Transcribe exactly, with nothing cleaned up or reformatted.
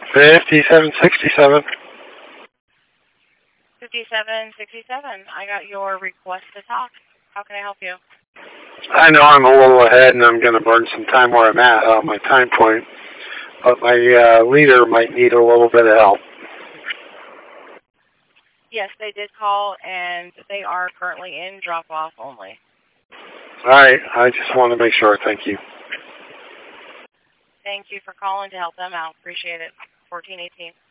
fifty-seven sixty-seven. fifty-seven sixty-seven. I got your request to talk. How can I help you? I know I'm a little ahead and I'm going to burn some time where I'm at on my time point, but my uh, leader might need a little bit of help. Yes, they did call, and they are currently in drop-off only. All right. I just want to make sure. Thank you. Thank you for calling to help them out. Appreciate it. fourteen eighteen.